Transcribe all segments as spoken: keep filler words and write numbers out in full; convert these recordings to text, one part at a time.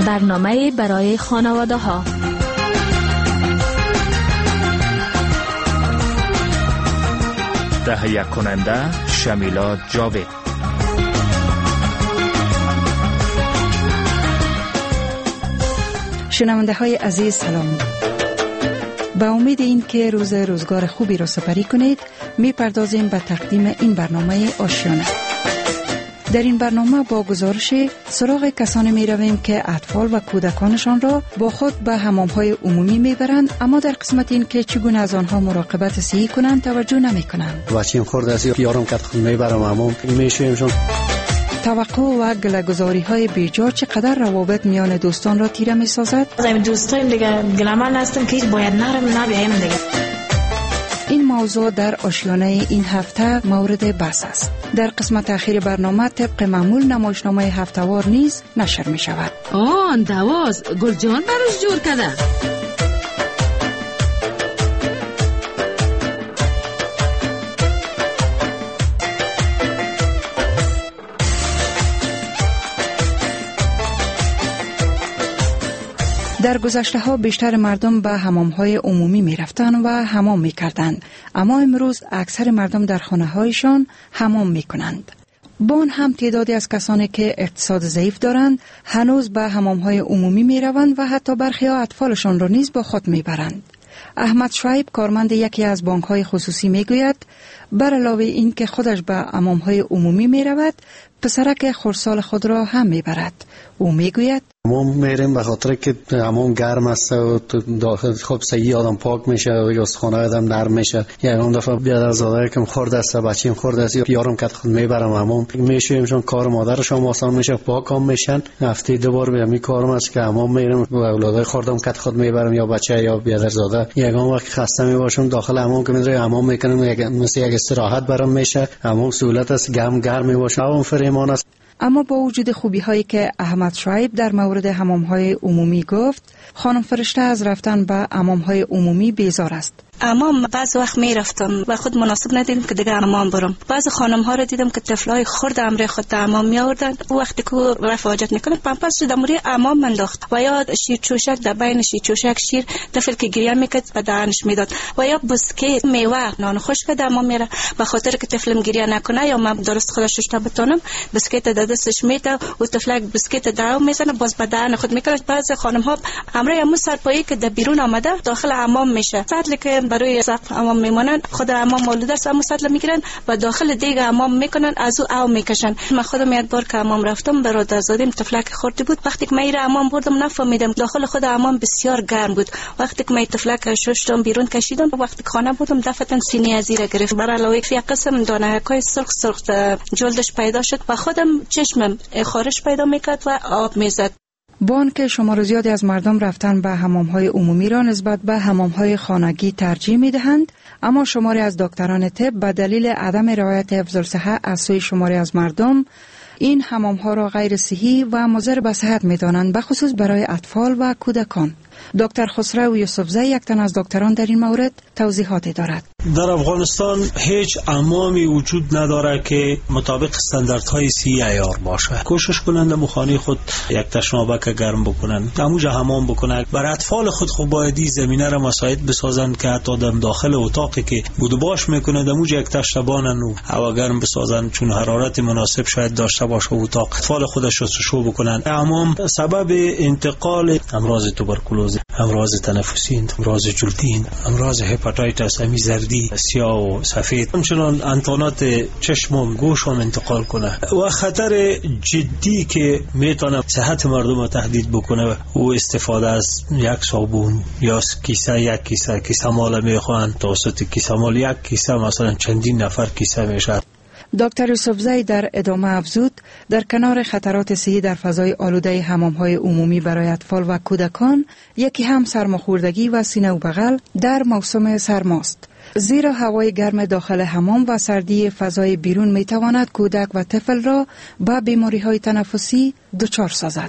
برنامه برای خانواده ها. تهیه کننده شمیلا جاوید. شنونده های عزیز سلام. با امید این که روز روزگار خوبی را سپری کنید، می پردازیم به تقدیم این برنامه آشیانه. در این برنامه با گزارش سراغ کسانی می رویم که اطفال و کودکانشان را با خود به حمام‌های عمومی می برند، اما در قسمت این که چگونه از آنها مراقبت صحی کنند توجه نمی کنند. بچه‌م خورده است، یارم کت خود می برم حمام میشویمشون. توقع و گله‌گذاری های بیجا چقدر روابط میان دوستان را تیره می سازد؟ از دوستایم دیگه گلمان هستم که باید نرم نبیایم دیگه. این موضوع در آشیانه این هفته مورد بحث است. در قسمت اخیر برنامه طبق معمول نمایشنامه هفته‌وار نیز نشر می شود. آن دواز گل جان براش جور کرده. در گذشته ها بیشتر مردم به حمام های عمومی می رفتن و حمام می کردند، اما امروز اکثر مردم در خانه هایشان حمام می کنند. با آن هم تعدادی از کسانی که اقتصاد ضعیف دارند هنوز به حمام های عمومی می روند و حتی برخی ها اطفالشان را نیز با خود می برند. احمد شعیب کارمند یکی از بانک های خصوصی می گوید بر علاوه این که خودش به حمام های عمومی می رود، پسرک خردسال خود را هم می برد. او می گوید حمام میریم به خاطر که حمام گرم است و داخل خب صحیح آدم پاک میشه و استخوان آدم نرم میشه. یکم دفعه بیادر زاده کم خورده است، بچه‌م خورده است، یارم کت خود میبرم حمام میشویمشون، کار مادرشون آسان میشه، پاک هم میشن. هفته دو بار به می کارم است که حمام میرم و اولادای خوردم کت خود میبرم یا بچه یا بیادر زاده. یکم وقت خسته میباشم داخل حمام که میره حمام میکنم، یک مثل یک استراحت برام میشه. حمام سهولت است، گرم گرم میباشه، اون فریمان است. اما با وجود خوبی هایی که احمد شعیب در مورد حمام های عمومی گفت، خانم فرشته از رفتن به حمام های عمومی بیزار است. حمام بعض وقت می رفتم و خود مناسب ندیدم که دیگه حمام برم. بعض خانم ها را دیدم که طفلای خرد امر خود در حمام می آوردن، وقتی که رفع حاجت میکنن پمپس در موری حمام منداخت و یا شیر چوشک در بین شیر چوشک شیر طفل که گریه میکرد و دهنش میداد و یا بسکیت میوه نان خشک در حمام میره به خاطر که طفلم گریه نکنه یا من درست خودش رو بتونم بسکیت در دستش میده و طفلک بسکیت درو میزنه باز به دهن خود میکنه. بعض خانم ها امر همون سرپایی که در بیرون آمده داخل حمام میشه، سطل که برای سقف حمام میمونن خود حمام مولود است، اما سطل میگیرن و داخل دیگه حمام میکنن، از او او میکشن. من خودم یک بار که حمام رفتم برادرزادیم طفلک خورده بود، وقتی که من میره حمام بردم نفهمیدم داخل خود حمام بسیار گرم بود. وقتی که من طفلک ششتم بیرون کشیدم، وقتی که خانه بودم دفعتا سینه ازیره گرفت، بر علاوه یک قسم دانه‌های سرخ سرخ جلدش پیدا شد و خودم چشمم خارش پیدا میکرد و آب میزد. با آنکه شمار زیادی از مردم رفتن به حمام‌های عمومی را نسبت به حمام‌های خانگی ترجیح می‌دهند، اما شماری از دکتران طب به دلیل عدم رعایت حفظ الصحه از سوی شماری از مردم این حمام‌ها را غیر صحی و مضر به صحت می‌دانند، به خصوص برای اطفال و کودکان. دکتر خسرو یوسفزی یک تن از دکتران در این مورد توضیحاتی دارد. در افغانستان هیچ حمامی وجود نداره که مطابق استانداردهای سی عیار باشه. کوشش کنند مخانه خود یک تشنابک گرم بکنن، همونجا حمام بکنن. برای اطفال خود خب باید زمینه را مساعد بسازن که حتی در داخل اتاقی که بود باش میکنه همونجا یک تشنبانن و هوا گرم بسازن، چون حرارت مناسب شاید داشته باشه اتاق. اطفال خودش رو شستشو بکنن. حمام سبب انتقال امراض توبرکولوز، امراض تنفسی، امراض جلدی، امراض هپاتیتس امی زردی، سیاه و سفید، همچنان انتانات چشم و گوش هم انتقال کنه و خطر جدی که میتونه صحت مردم رو تهدید بکنه و استفاده از یک صابون یا کیسه، یک کیسه کیسه مال میخوان توسط کیسه مال یک کیسه مثلا چندین نفر کیسه میشه. دکتر یوسفزی در ادامه افزود در کنار خطرات صحی در فضای آلوده حمام‌های عمومی برای اطفال و کودکان، یکی هم سرماخوردگی و سینه و بغل در موسم سرماست، زیرا هوای گرم داخل حمام و سردی فضای بیرون میتواند کودک و طفل را با بیماری‌های تنفسی دچار سازد.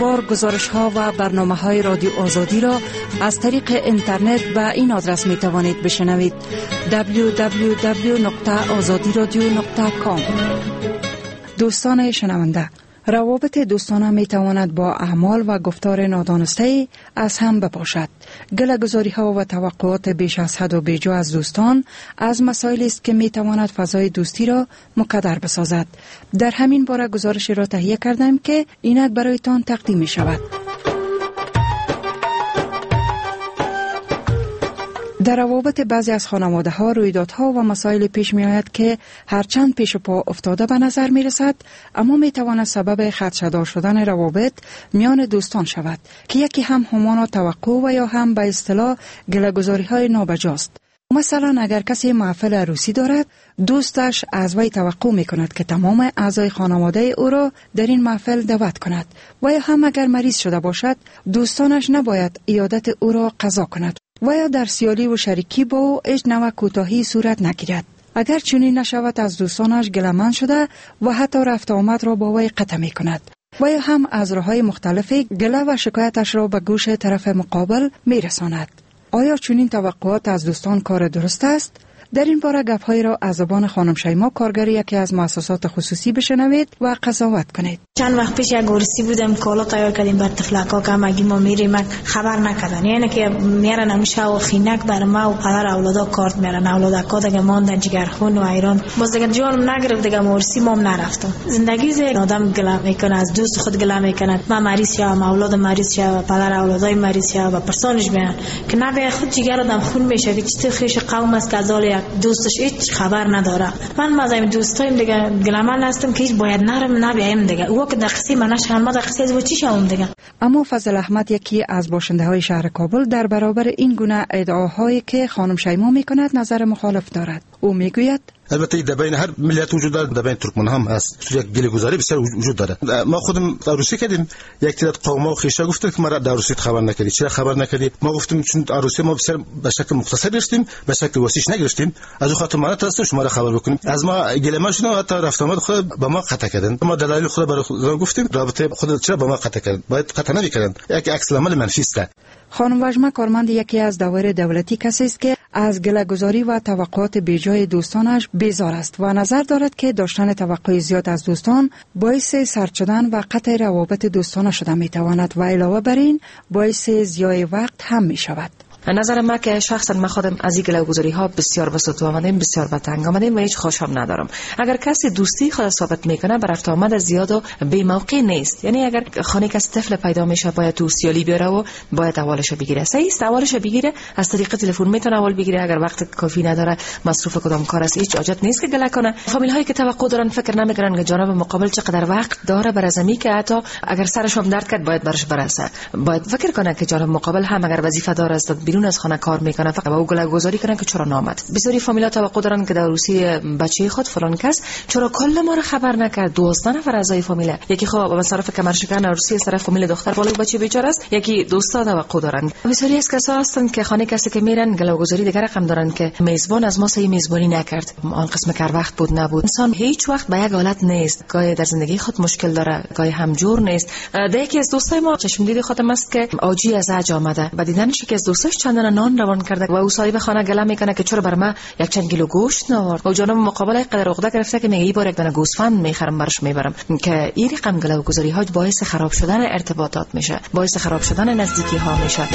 بار گزارش ها و برنامه های رادیو آزادی را از طریق اینترنت به این آدرس می توانید بشنوید: دبلیو دبلیو دبلیو نقطه آزادی رادیو نقطه کام. دوستان شنونده، روابط دوستانه می تواند با اعمال و گفتار نادانسته از هم بپاشد. گله‌گذاری ها و توقعات بیش از حد و بیجا از دوستان از مسائلی است که می تواند فضای دوستی را مکدر بسازد. در همین باره گزارش را تهیه کردم که اینک برایتان تقدیم می شود. در روابط بعضی از خانواده ها رویدادها و مسائل پیش می آید که هرچند پیش پا افتاده به نظر می رسد، اما می تواند سبب خدشه‌دار شدن روابط میان دوستان شود که یکی هم همان توقع و یا هم به اصطلاح گله‌گذاری های نابجاست. مثلا اگر کسی محفل عروسی دارد، دوستش از وی توقع می کند که تمام اعضای خانواده او را در این محفل دعوت کند و یا هم اگر مریض شده باشد، دوستانش نباید عیادت او را قضا کند و یا در سیالی و شریکی با او هیچ نوع کوتاهی صورت نگیرد. اگر چنین نشود، از دوستانش گله‌مند شده و حتی رفت آمد را با وی قطع می کند و یا هم از راه‌های مختلفی گله و شکایتش را به گوش طرف مقابل می رساند. آیا چنین توقعات از دوستان کار درست است؟ در این باره گپ‌هایی را از زبان خانم شیما، کارگر یکی از مؤسسات خصوصی، بشنوید و قضاوت کنید. چند وقت پیش یک عروسی بودم، کالا تیار کردیم بر طفلکا که مگی ما میریم خبر نکردن، یعنی که میارن همیشه و خینک بر ما و پدر اولادا کارت میارن، اولادکا دیگه ماندن جگرخون و ایران، باز دیگه جانم نگرفت، دیگه عروسی ما نرفتم. زندگی ز آدم گله میکنه، از دوست خود گله میکنه، ما مریض شوم، اولاد مریض شوم، پدر اولادای مریض شوم و پرسانش بیان که نبی خود جگر آدم خون میشه که چطور خیش قوم است که ازال دوستش هیچ خبر نداره. من مازم دوستایم دیگه گلمان هستم که هیچ باید نرم نبیم دیگه، او که در قصه من نشان ما در قصه از چی شوم دیگه. اما فضل احمد، یکی از باشنده های شهر کابل، در برابر این گونه ادعاهایی که خانم شیما میکند نظر مخالف دارد. او میگوید البته در بین هر ملت وجود داره، در بین ترکمن هم هست، یک گله‌گذاری بسیار وجود داره. ما خودم عروسی کردیم، یک تعداد قوم و خیشا گفتن که ما را در عروسی خبر نکردی. چرا خبر نکردی؟ ما گفتیم چون عروسی ما بسیار به شکل مختصر گرفتیم، به شکل وسیع نگرفتیم، از اون خاطر ما ترسیم شما را خبر بکنیم. از ما گله شدن و حتی رفت آمد خود با ما قطع کردن. ما دلایل خود برای خود گفتیم، رابطه خود چرا با ما قطع کردن؟ باید قطع نمی‌کردن. یک عکس العمل منفی است. خانم وجمه کارمند یکی از دوایر دولتی کسی است که از گله‌گذاری و توقعات بیجای دوستانش بیزار است و نظر دارد که داشتن توقع زیاد از دوستان باعث سرد شدن و قطع روابط دوستانه شده میتواند و علاوه بر این باعث ضیاع وقت هم می شود. نظر من که شخصا من خودم از این گله‌گذاری ها بسیار به سطح آمدیم، بسیار به تنگ آمدیم و هیچ خوشم ندارم. اگر کسی دوستی خود ثابت میکنه بر رفت آمد زیاد و بی موقع نیست، یعنی اگر خانه کسی طفل پیدا میشه باید تو سیالی بیاره و باید اولش بگیره، صحیح است، اولش بگیره، از طریق تلفن میتونه اول بگیره، اگر وقت کافی نداره مصروف کدام کار است هیچ حاجت نیست که گله کنه. فامیل هایی که توقع دارن فکر نمیکنن که جانب مقابل چقدر وقت داره بر ازمی که حتی اگر سرش هم درد کرد باید برش برسه، باید فکر کنه که جانب مقابل هم اگر وظیفه داره است بیرون از خانه کار میکنه فقط با او گله‌گذاری کنن که چرا نامد. بسیاری فامیل‌ها توقع دارن که در عروسی بچه خود فلان کس چرا کل ما رو خبر نکرد. دوازده نفر اعضای فامیل، یکی خب به مصرف کمرشکن عروسی از طرف فامیل دختر بالای بچه بیچاره است، یکی دوستا توقع دارن. بسیاری از کسا هستن که خانه کسی که میرن گله‌گذاری دیگر رقم دارن که میزبان از ما صحیح میزبانی نکرد، آن قسم کار وقت بود نبود. انسان هیچ وقت به یک حالت نیست، گاهی در زندگی خود مشکل داره، گاهی همجور نیست. یکی از دوستای ما چشم دید خودم است که آجی از عج آمده و دیدنش که از دوستاش چندان نان روان کرده و او صاحب خانه گله میکنه که چرا بر ما یک چند کیلو گوشت نآورد و جانب مقابل قدر عقده گرفته که میگه ای بار یک دانه گوسفند میخرم برش میبرم، که این رقم گله‌گذاری ها باعث خراب شدن ارتباطات میشه، باعث خراب شدن نزدیکی ها میشه.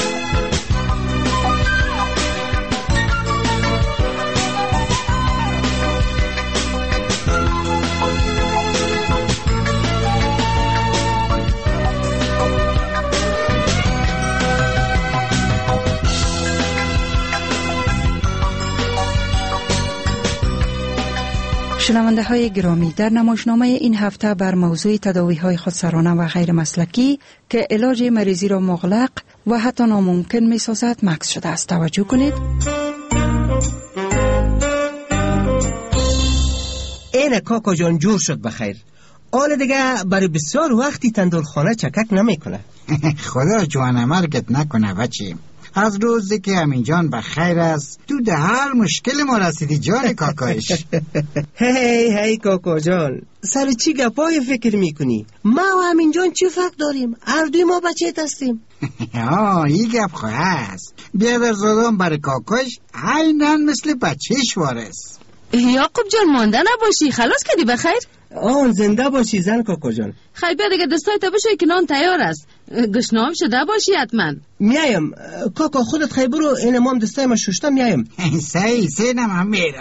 شنونده های گرامی، در نمایشنامه این هفته بر موضوع تداوی های خودسرانه و غیر مسلکی که علاج مریضی را مغلق و حتی ناممکن می سازد مکث شده است. توجه کنید. این کاکا جان جور شد بخیر. آل دیگه برای بسیار وقتی تندور خانه چکک نمی کنه. خدا جوان مرگت نکنه بچی. از روزی که امین جان به خیر است تو ده هر مشکل ما رسیدی جان کاکایش. هی هی کاکا جان، سر چی گپای فکر میکنی؟ ما و امین جان چی فرق داریم؟ هر دوی ما بچه هستیم. آه این گپ خواه است. بیادر زادم برای کاکایش عیناً مثل بچهش وارست. یعقوب جان مانده نباشی، خلاص کردی بخیر؟ آن زنده باشی زن کاکا جان. خیلی بیا دیگه دستای تا بشوی که نان تیار است. گشنام شده باشی حتما. میایم کاکا، خودت خیلی برو، این امام دستای ما ششتم. میایم سی سی نم هم میره.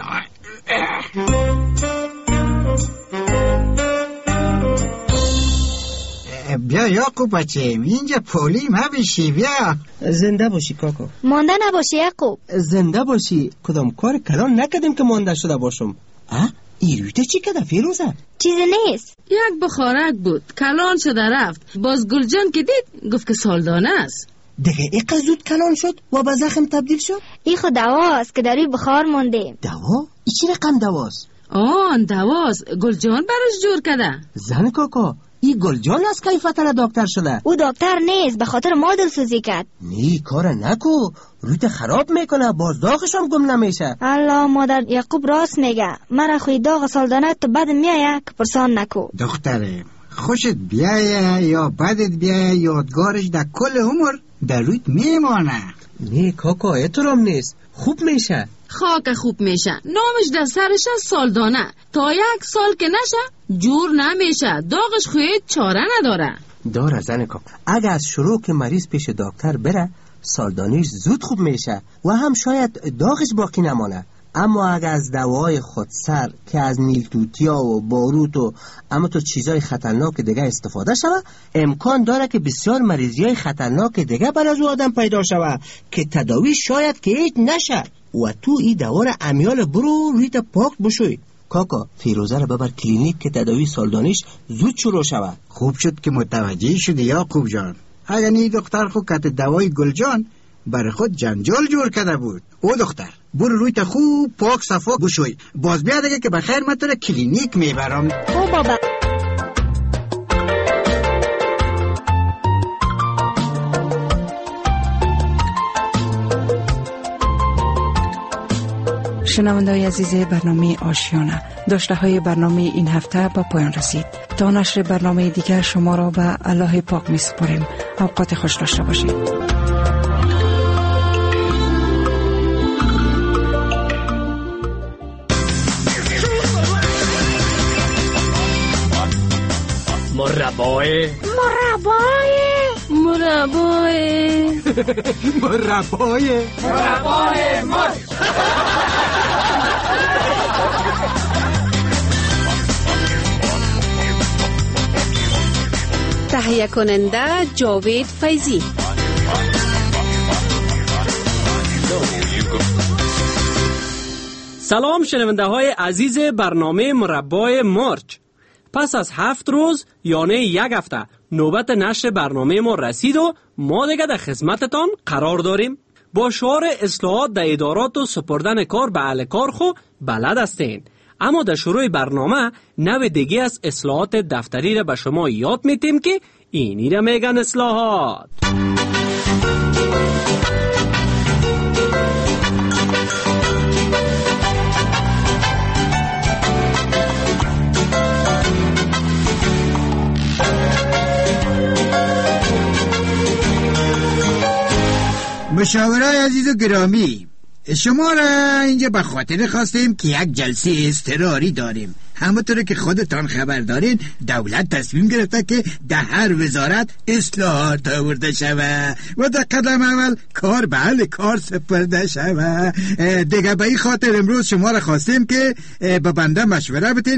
بیا یعقوب بچه، اینجا پولی ما بشی. بیا زنده باشی کاکا. مانده نباشی یعقوب. زنده باشی. کدام کار کلان نکردیم که مانده شده باشم. اه ایرویته چی کده فیروزه؟ چیزی نیست، یک بخارک بود کلان شده رفت. باز گلجان که دید گفت که سالدانه است. دیگه ایقا زود کلان شد و به زخم تبدیل شد؟ ای خود دواست که در این بخار مونده. دوا؟ ای چی رقم دواست؟ آن دواست، گلجان براش جور کده. زن کاکا، ای گلجان از کی فتره دکتر شده؟ او دکتر نیست، به خاطر ما دلسوزی کرد. نی کار نکو، رویت خراب میکنه، باز داغش هم گم نمیشه. الله مادر، یعقوب راست میگه. مرا خوی داغ سالدانه تو بد میایه که پرسان نکو. دختره خوشت بیایه یا بدت بیایه، یادگارش در کل عمر در رویت میمانه. نی کاکا احترام نیست، خوب میشه. خاک خوب میشه، نامش در سرش سالدانه. تا یک سال که نشه جور نمیشه، داغش خوید چاره نداره. داره زن کاکا، اگه از شروع که مریض پیش دکتر بره سالدانیش زود خوب میشه و هم شاید داغش باقی نمانه. اما اگه از دوای خودسر که از نیلتوتیا و باروت و اما تو چیزای خطرناک دیگه استفاده شوه، امکان داره که بسیار مریضیای خطرناک دیگه بر از آدم پیدا شوه که تداوی شاید که هیچ نشه. و تو ای دوار امیال برو رویت پاک بشوی. کاکا فیروزه رو ببر کلینیک که تداوی سالدانیش زود شروع شوه. خوب شد که متوجه شدی یعقوب جان. اگر نی دختر خود کت دوای گلجان برای خود جنجال جور کرده بود. او دختر برو رویت خوب پاک صفا بشوی، باز بیا دیگه که بخیر من تو رو کلینیک میبرم. او بابا شنونده‌های عزیز برنامه آشیانه، داشته های برنامه این هفته با پایان رسید. تا نشر برنامه دیگر شما را به الله پاک می سپاریم. اوقات خوش داشته باشید. مربای مربای مربای مربای مربای مرچ. تهیه کننده جاوید فیضی. سلام شنونده های عزیز برنامه مربای مرچ. پس از هفت روز یعنی یک هفته نوبت نشر برنامه ما رسید و ما دیگه در خدمتتان قرار داریم. با شعار اصلاحات در ادارات و سپردن کار به اهل کار خو بلد هستین، اما در شروع برنامه نوع دیگه از اصلاحات دفتری را به شما یاد میتیم که اینی را میگن اصلاحات. مشاورای عزیز و گرامی، شما را اینجا به خاطر خواستیم که یک جلسه اضطراری داریم. همونطور که خودتان خبر دارین دولت تصمیم گرفته که در هر وزارت اصلاحات آورده شوه و در قدم اول کار به اهل کار سپرده شوه. دیگه به این خاطر امروز شما را خواستیم که به بنده مشوره بدین